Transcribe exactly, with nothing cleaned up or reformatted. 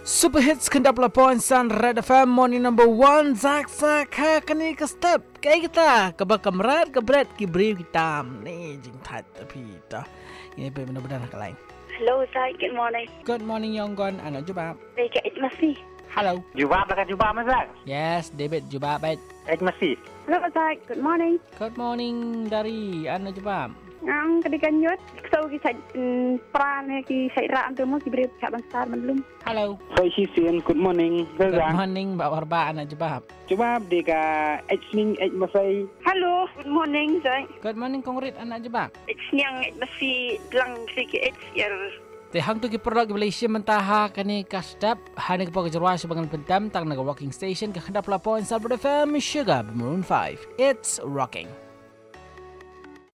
Super hits kendap laporan San Red F M morning number one Zak Zak ha kani ke step kayak kita kebak kamrat kebret kibri kita ni jing tat tapi dah ini benar-benar ke lain. Hello Zak, good morning. Good morning Yonggon, anak jubab. Baik, it masih. Hello. Jubab lah kan jubab Mazak? Yes, David jubab baik. Eh masih. Hello Zak, good morning. Good morning dari anak jubab. Ang kadikan yut, so kita peran ki saya ram tu mau kibri cak bangsa belum. Hello. Saya Sisian, good morning. Good morning Mbak Warba anak jubab. Jubab deka Ejning Ej Masai. Hello, good morning Zak. Good morning Kongrit anak jubab. Ejnyang masih lang sikit ej Tehang tu kiperlok ke Malaysia mentaha kani kasdap hani kepo kejerwa sebangan pentam tang naga walking station ke hendap laporan Sabro F M Sugar Maroon five. It's rocking.